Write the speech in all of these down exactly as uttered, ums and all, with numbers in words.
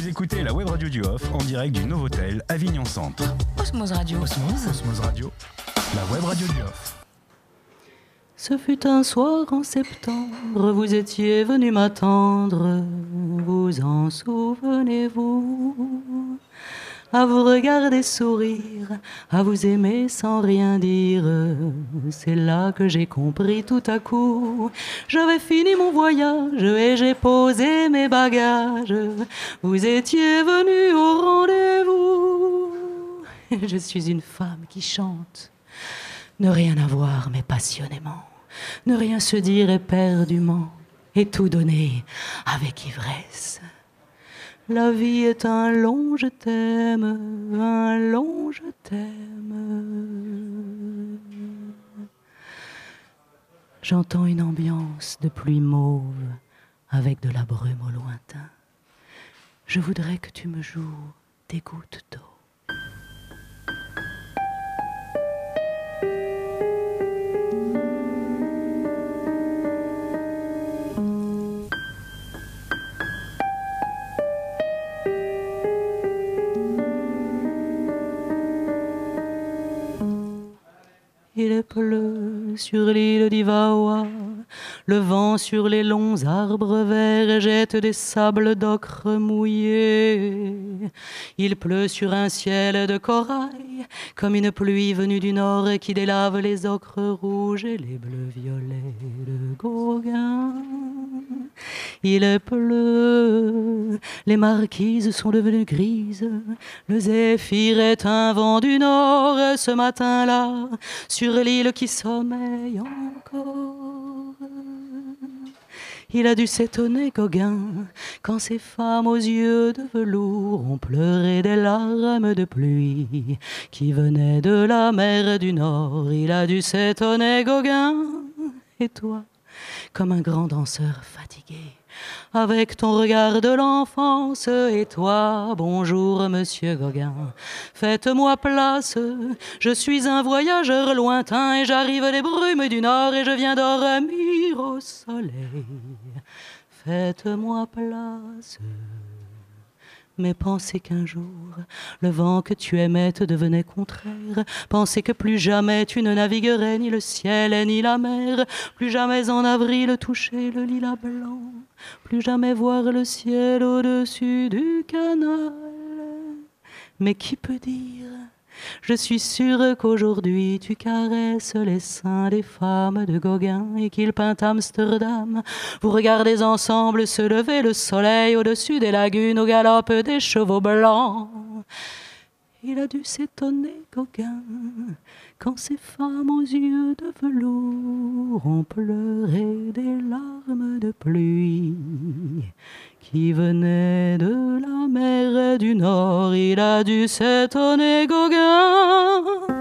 Vous écoutez la web radio du Off en direct du Novotel Avignon Centre. Osmose Radio. Osmose, Osmose Radio, la web radio du Off. Ce fut un soir en septembre, vous étiez venu m'attendre, vous en souvenez-vous? À vous regarder sourire, à vous aimer sans rien dire, c'est là que j'ai compris tout à coup. J'avais fini mon voyage et j'ai posé mes bagages, vous étiez venu au rendez-vous. Je suis une femme qui chante, ne rien avoir mais passionnément, ne rien se dire éperdument, et tout donner avec ivresse. La vie est un long je t'aime, un long je t'aime. J'entends une ambiance de pluie mauve avec de la brume au lointain. Je voudrais que tu me joues des gouttes d'eau. Il pleut sur l'île d'Ivaoa, le vent sur les longs arbres verts jette des sables d'ocre mouillés. Il pleut sur un ciel de corail, comme une pluie venue du nord qui délave les ocres rouges et les bleus violets de Gauguin. Il pleut, les marquises sont devenues grises, le zéphyr est un vent du nord ce matin-là, sur l'île qui sommeille encore. Il a dû s'étonner, Gauguin, quand ces femmes aux yeux de velours ont pleuré des larmes de pluie qui venaient de la mer du Nord. Il a dû s'étonner, Gauguin, et toi, comme un grand danseur fatigué, avec ton regard de l'enfance, et toi, bonjour monsieur Gauguin, faites-moi place, je suis un voyageur lointain et j'arrive des brumes du Nord et je viens dormir au soleil, faites-moi place. Mais pensez qu'un jour, le vent que tu aimais te devenait contraire. Pensez que plus jamais tu ne naviguerais ni le ciel ni la mer. Plus jamais en avril toucher le lilas blanc. Plus jamais voir le ciel au-dessus du canal. Mais qui peut dire ? Je suis sûre qu'aujourd'hui tu caresses les seins des femmes de Gauguin et qu'il peint Amsterdam. Vous regardez ensemble se lever le soleil au-dessus des lagunes au galop des chevaux blancs. Il a dû s'étonner, Gauguin, quand ces femmes aux yeux de velours ont pleuré des larmes de pluie qui venaient de la mer du Nord. Il a dû s'étonner, Gauguin.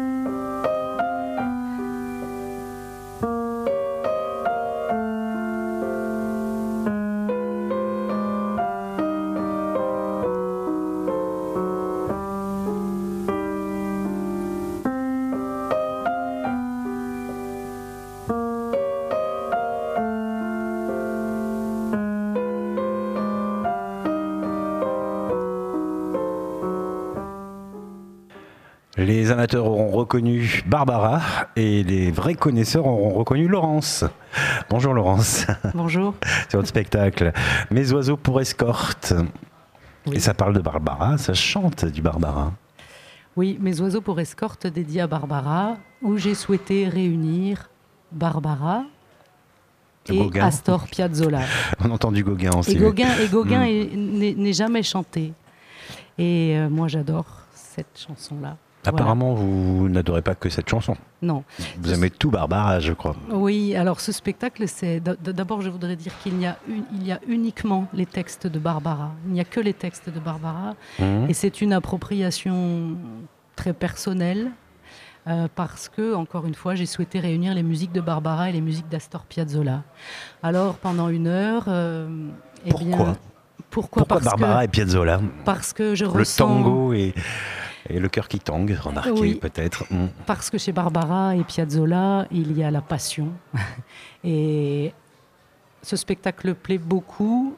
Les amateurs auront reconnu Barbara et les vrais connaisseurs auront reconnu Laurence. Bonjour Laurence. Bonjour. C'est votre spectacle Mes oiseaux pour escorte. Oui. Et ça parle de Barbara, ça chante du Barbara. Oui, Mes oiseaux pour escorte dédié à Barbara, où j'ai souhaité réunir Barbara et Gauguin. Astor Piazzolla. On entend du Gauguin aussi. Et Gauguin, et Gauguin Mm. est- n'est n'est jamais chanté. Et euh, moi j'adore cette chanson-là. Apparemment, vous n'adorez pas que cette chanson. Non. Vous aimez tout Barbara, je crois. Oui, alors ce spectacle, c'est d- d'abord je voudrais dire qu'il y a une- il y a uniquement les textes de Barbara. Il n'y a que les textes de Barbara, Mmh. et c'est une appropriation très personnelle. euh, parce que, encore une fois, j'ai souhaité réunir les musiques de Barbara et les musiques d'Astor Piazzolla. Alors, pendant une heure... euh, eh Pourquoi bien, Pourquoi, Pourquoi parce Barbara que, et Piazzolla? Parce que je Le ressens... tango et, et le cœur qui tangue, remarquez Oui. peut-être. Mm. Parce que chez Barbara et Piazzolla, il y a la passion. Et ce spectacle plaît beaucoup.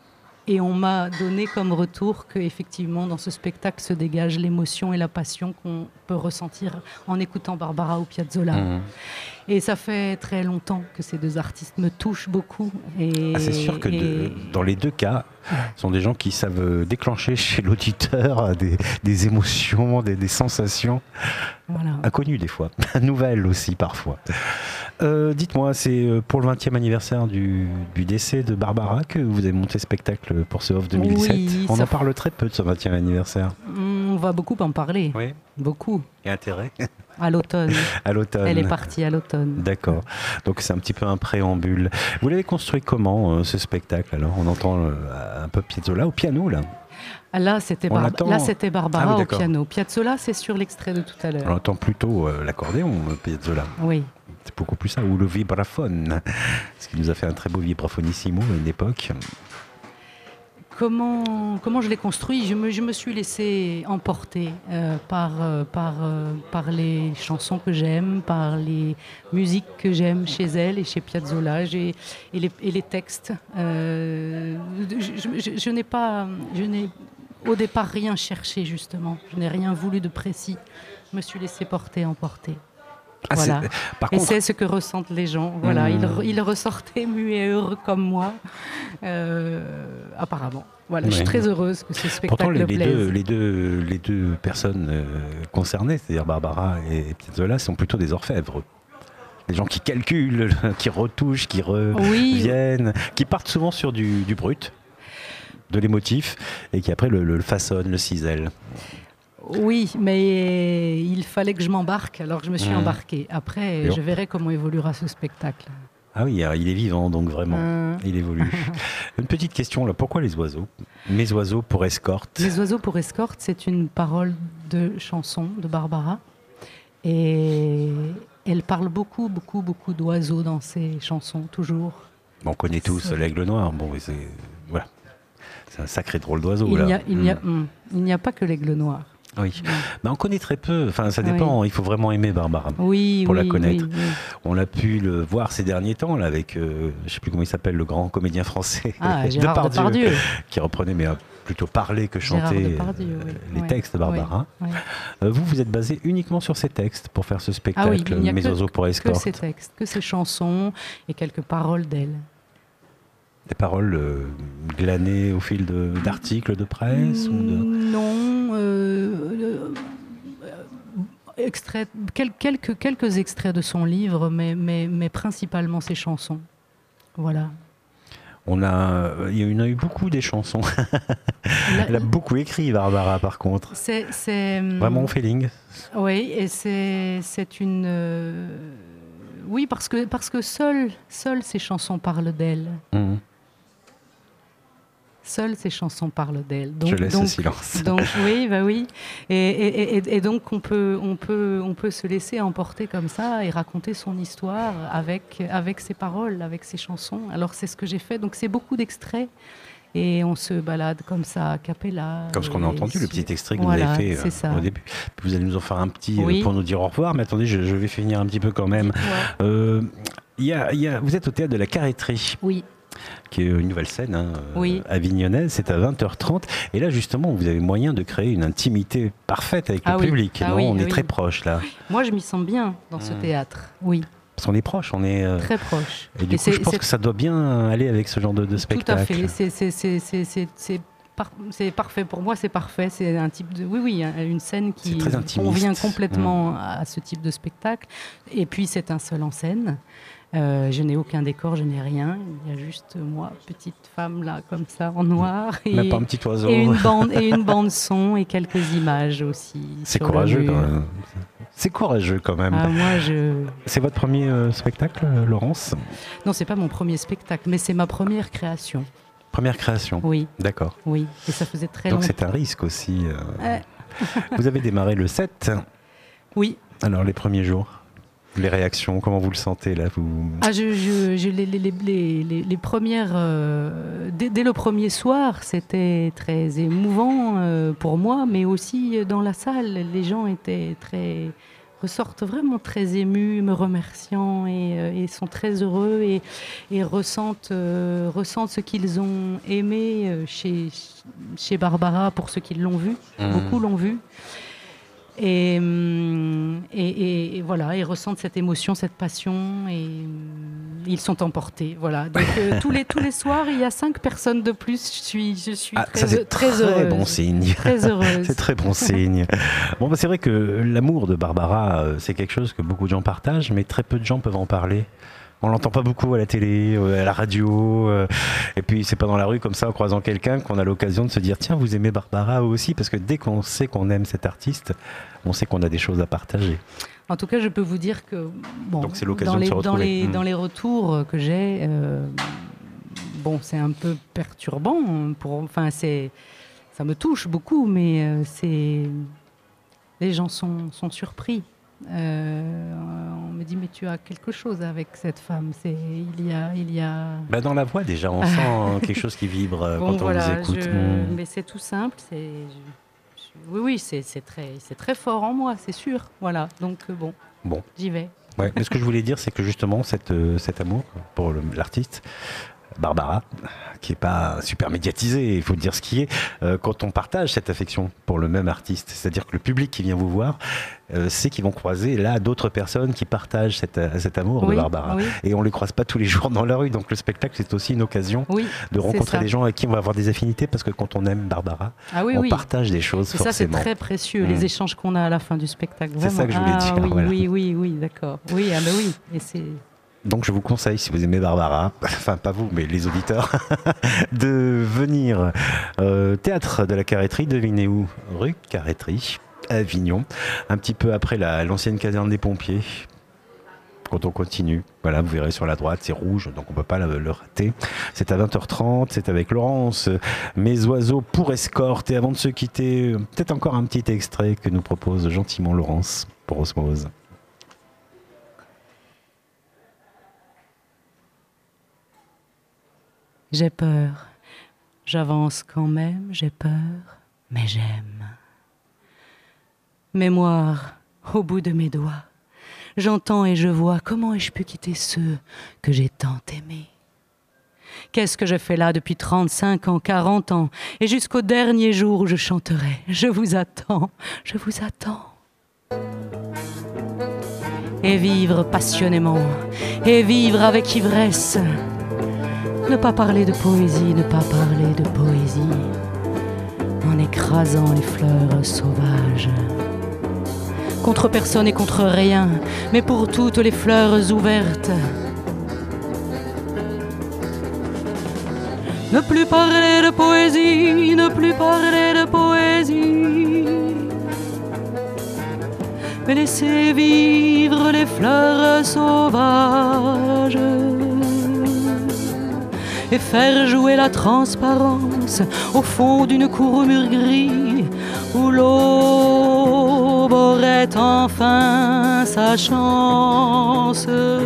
Et on m'a donné comme retour qu'effectivement, dans ce spectacle se dégage l'émotion et la passion qu'on peut ressentir en écoutant Barbara ou Piazzolla. Mmh. Et ça fait très longtemps que ces deux artistes me touchent beaucoup. Et, ah, c'est sûr que et... de, dans les deux cas, ce sont des gens qui savent déclencher chez l'auditeur des, des émotions, des, des sensations voilà. inconnues des fois, nouvelles aussi parfois. Euh, dites-moi, c'est pour le vingtième anniversaire du, du décès de Barbara que vous avez monté spectacle pour ce Off deux mille dix-sept. Oui, on en f... parle très peu de ce vingtième anniversaire. On va beaucoup en parler. Oui. Beaucoup. Et intérêt. À l'automne. À l'automne. Elle est partie à l'automne. D'accord. Donc c'est un petit peu un préambule. Vous l'avez construit comment, euh, ce spectacle? Alors, on entend euh, un peu Piazzolla au piano, là. Là, c'était, Bar... attend... là, c'était Barbara ah, oui, au piano. Piazzolla, c'est sur l'extrait de tout à l'heure. On entend plutôt euh, l'accordéon, Piazzolla. Oui. C'est beaucoup plus ça, ou le vibraphone, ce qui nous a fait un très beau vibraphonissimo à une époque. Comment, comment je l'ai construit? je me, je me suis laissée emporter euh, par, euh, par, euh, par les chansons que j'aime, par les musiques que j'aime chez elle et chez Piazzolla, et les, et les textes. Euh, je, je, je n'ai pas, je n'ai au départ rien cherché, justement. Je n'ai rien voulu de précis. Je me suis laissée porter, emporter. Ah, voilà. Par et contre... c'est ce que ressentent les gens. Voilà, mmh. ils, ils ressortaient émus et heureux comme moi, euh, apparemment. Voilà, ouais. Je suis très heureuse que ce spectacle Pourtant, les, les plaise. Deux, les, deux, les deux personnes euh, concernées, c'est-à-dire Barbara et Piazzolla, sont plutôt des orfèvres. Des gens qui calculent, qui retouchent, qui reviennent, oui. qui partent souvent sur du, du brut, de l'émotif, et qui après le, le façonnent, le cisèlent. Oui, mais il fallait que je m'embarque, alors je me suis mmh. embarquée. Après, et je verrai comment évoluera ce spectacle. Ah oui, il est vivant, donc vraiment, mmh. il évolue. Une petite question, là, pourquoi les oiseaux? Mes oiseaux pour escorte. Les oiseaux pour escorte, c'est une parole de chanson de Barbara. Et elle parle beaucoup, beaucoup, beaucoup d'oiseaux dans ses chansons, toujours. On connaît tous c'est... l'aigle noir, bon, c'est... Voilà. C'est un sacré drôle d'oiseau, il là. N'y a, il, mmh. n'y a, mmh, il n'y a pas que l'aigle noir. Oui, mais on connaît très peu, enfin ça dépend, oui. Il faut vraiment aimer Barbara oui, pour oui, la connaître. Oui, oui. On l'a pu le voir ces derniers temps là, avec, euh, je ne sais plus comment il s'appelle, le grand comédien français, ah, Gérard Depardieu, Depardieu, qui reprenait, mais plutôt parler que chanter Depardieu, oui. les oui. textes de Barbara. Oui. Oui. Euh, vous, vous êtes basé uniquement sur ces textes pour faire ce spectacle, ah, oui, il n'y a Mes que, oiseaux pour escorte. Que ces textes, que ces chansons et quelques paroles d'elle. Des paroles euh, glanées au fil de, d'articles de presse mmh, ou de... Non, euh, euh, extraits, quel, quelques, quelques extraits de son livre, mais, mais, mais principalement ses chansons. Voilà. On a, il y en a eu beaucoup des chansons. Elle a beaucoup écrit, Barbara, par contre. C'est, c'est vraiment au feeling. Oui, et c'est, c'est une... Euh, oui, parce que, parce que seules seul ces chansons parlent d'elle. Mmh. Seules ces chansons parlent d'elle. Donc, Je laisse donc, le silence. Donc, oui, bah oui. Et, et, et, et donc, on peut, on, peut, on peut se laisser emporter comme ça et raconter son histoire avec, avec ses paroles, avec ses chansons. Alors, c'est ce que j'ai fait. Donc, c'est beaucoup d'extraits. Et on se balade comme ça, a cappella. Comme ce qu'on a entendu, sur... le petit extrait que voilà, vous avez fait euh, au début. Vous allez nous en faire un petit oui. euh, pour nous dire au revoir. Mais attendez, je, je vais finir un petit peu quand même. Euh, y a, y a, vous êtes au théâtre de la Carrêterie. Oui. Qui est une nouvelle scène hein, oui. avignonnaise, c'est à vingt heures trente. Et là, justement, vous avez moyen de créer une intimité parfaite avec ah le oui. public. Ah non oui, on ah est oui. très proche là. Moi, je m'y sens bien dans mmh. ce théâtre, oui. Parce qu'on est proche, on est... Euh... Très proche. Et du et coup, je pense que ça doit bien aller avec ce genre de, de spectacle. Tout à fait, c'est, c'est, c'est, c'est, c'est, c'est, par... c'est parfait. Pour moi, c'est parfait. C'est un type de... Oui, oui, une scène qui convient complètement mmh. à ce type de spectacle. Et puis, c'est un seul en scène. Euh, je n'ai aucun décor, je n'ai rien. Il y a juste moi, petite femme là, comme ça, en noir. Et, Même pas un petit oiseau. Et une bande, et une bande son et quelques images aussi. C'est courageux quand même. C'est courageux quand même. Ah, moi, je... C'est votre premier euh, spectacle, Laurence? Non, c'est pas mon premier spectacle, mais c'est ma première création. Première création. Oui. D'accord. Oui. Et ça faisait très Donc longtemps. Donc c'est un risque aussi. Euh... Ouais. Vous avez démarré le sept. Oui. Alors les premiers jours. Les réactions, comment vous le sentez là vous... Ah, je, je, je, les, les, les, les, les premières, euh, dès, dès le premier soir, c'était très émouvant euh, pour moi, mais aussi dans la salle, les gens étaient très, ressortent vraiment très émus, me remerciant et, euh, et sont très heureux et, et ressentent, euh, ressentent ce qu'ils ont aimé euh, chez, chez Barbara, pour ceux qui l'ont vu. Mmh. Beaucoup l'ont vu. Et, et, et voilà, ils ressentent cette émotion, cette passion, et ils sont emportés. Voilà. Donc euh, tous les tous les soirs, il y a cinq personnes de plus. Je suis je suis ah, très, ça, c'est très, très heureuse. Bon signe. Très heureuse. C'est très bon signe. Bon, bah, c'est vrai que l'amour de Barbara, c'est quelque chose que beaucoup de gens partagent, mais très peu de gens peuvent en parler. On l'entend pas beaucoup à la télé, à la radio, euh, et puis c'est pas dans la rue comme ça en croisant quelqu'un qu'on a l'occasion de se dire tiens, vous aimez Barbara aussi, parce que dès qu'on sait qu'on aime cet artiste, on sait qu'on a des choses à partager. En tout cas, je peux vous dire que bon, donc c'est l'occasion dans les, de se retrouver. Dans les, mmh. dans les retours que j'ai, euh, bon, c'est un peu perturbant. Pour, enfin, c'est, ça me touche beaucoup, mais euh, c'est, les gens sont, sont surpris. Euh, on me dit mais tu as quelque chose avec cette femme. C'est il y a il y a. Bah dans la voix déjà on sent quelque chose qui vibre bon, quand voilà, on vous écoute. Je... Mmh. Mais c'est tout simple. C'est je... Je... oui oui c'est c'est très c'est très fort en moi, c'est sûr. Voilà donc euh, bon. Bon. J'y vais. Ouais, mais ce que je voulais dire c'est que justement cette euh, cet amour pour le, l'artiste. Barbara, qui n'est pas super médiatisée, il faut dire ce qui est, euh, quand on partage cette affection pour le même artiste, c'est-à-dire que le public qui vient vous voir euh, sait qu'ils vont croiser là d'autres personnes qui partagent cet, cet amour oui, de Barbara. Oui. Et on ne les croise pas tous les jours dans la rue, donc le spectacle c'est aussi une occasion oui, de rencontrer des gens avec qui on va avoir des affinités, parce que quand on aime Barbara, ah oui, on oui. partage des choses et forcément. Ça c'est très précieux, mmh. les échanges qu'on a à la fin du spectacle. C'est ça que je voulais ah, dire. Oui, voilà. oui, oui, oui, d'accord. Oui, ah, mais oui, et c'est... Donc je vous conseille, si vous aimez Barbara, enfin pas vous, mais les auditeurs, de venir euh, Théâtre de la Carretterie, devinez où ? Rue Carretterie, à Avignon, un petit peu après la, l'ancienne caserne des pompiers. Quand on continue, voilà, vous verrez sur la droite, c'est rouge, donc on ne peut pas le, le rater. C'est à vingt heures trente, c'est avec Laurence, Mes oiseaux pour escorte. Et avant de se quitter, peut-être encore un petit extrait que nous propose gentiment Laurence pour Osmose. J'ai peur, j'avance quand même, j'ai peur, mais j'aime. Mémoire au bout de mes doigts, j'entends et je vois comment ai-je pu quitter ceux que j'ai tant aimés. Qu'est-ce que je fais là depuis trente-cinq ans, quarante ans, et jusqu'au dernier jour où je chanterai. Je vous attends, je vous attends. Et vivre passionnément, et vivre avec ivresse. Ne pas parler de poésie, ne pas parler de poésie, en écrasant les fleurs sauvages. Contre personne et contre rien, mais pour toutes les fleurs ouvertes. Ne plus parler de poésie, ne plus parler de poésie, mais laisser vivre les fleurs sauvages. Et faire jouer la transparence au fond d'une cour mur gris où l'aube aurait enfin sa chance.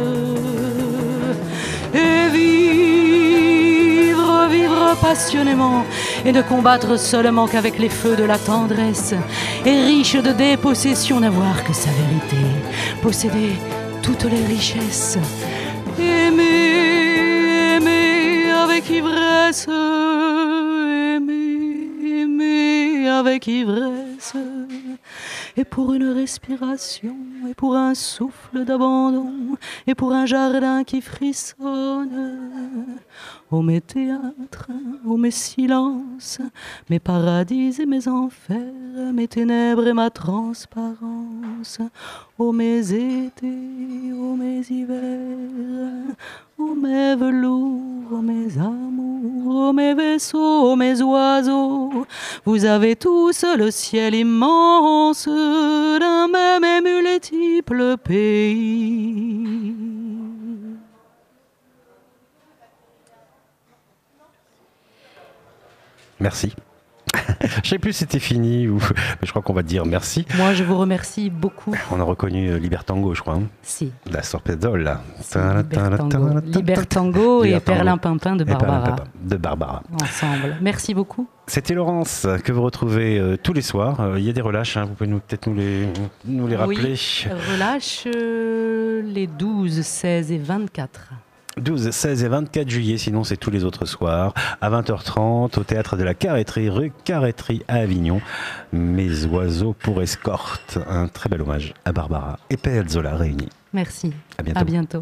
Et vivre, vivre passionnément et ne combattre seulement qu'avec les feux de la tendresse. Et riche de dépossession, n'avoir que sa vérité, posséder toutes les richesses. Aimer, aimer avec ivresse, aimer, aimer avec ivresse, et pour une respiration, et pour un souffle d'abandon, et pour un jardin qui frissonne. Ô mes théâtres, ô mes silences, mes paradis et mes enfers, mes ténèbres et ma transparence, ô mes étés, ô mes hivers, ô mes velours, ô mes amours, ô mes vaisseaux, ô mes oiseaux, vous avez tous le ciel immense d'un même et multiple pays. Merci. Je sais plus si c'était fini ou mais je crois qu'on va te dire merci. Moi, je vous remercie beaucoup. On a reconnu Libertango, je crois. Hein. Si. La sorpedole. Si, Libertango. Libertango et Perlimpinpin de Barbara. De Barbara. Ensemble. Merci beaucoup. C'était Laurence, que vous retrouvez euh, tous les soirs. Il euh, y a des relâches, hein, vous pouvez nous, peut-être nous les, nous les rappeler. Oui, relâches euh, les douze, seize et vingt-quatre. douze, seize et vingt-quatre juillet, sinon c'est tous les autres soirs, à vingt heures trente, au Théâtre de la Carretterie, rue Carretterie à Avignon. Mes oiseaux pour escorte. Un très bel hommage à Barbara et Pelzola réunis. Merci. À bientôt. À bientôt.